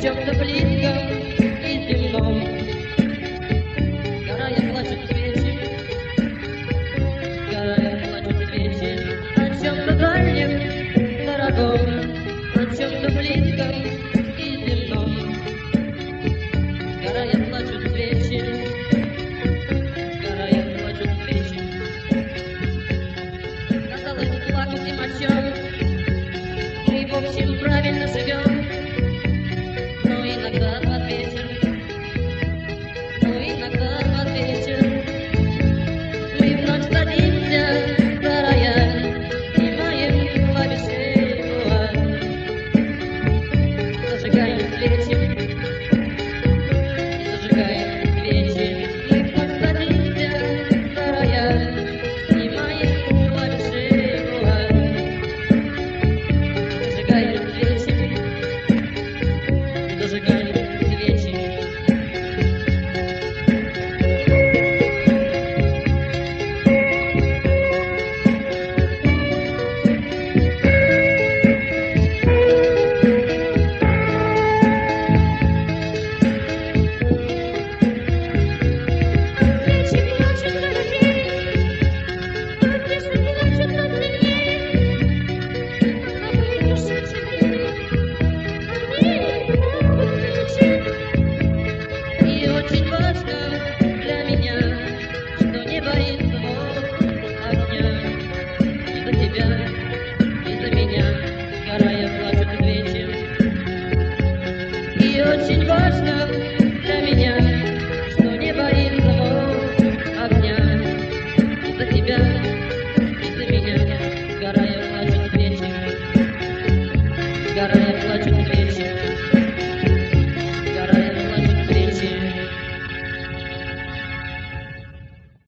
чем-то близком и земном. Сгорая плачут свечи, сгорая плачут свечи о чем-то дальнем, дорогом, о чем-то близком и земном. Сгорая плачут свечи, сгорая плачут свечи. Казалось, плакать им о чем, мы в общем правильно живем. Yeah.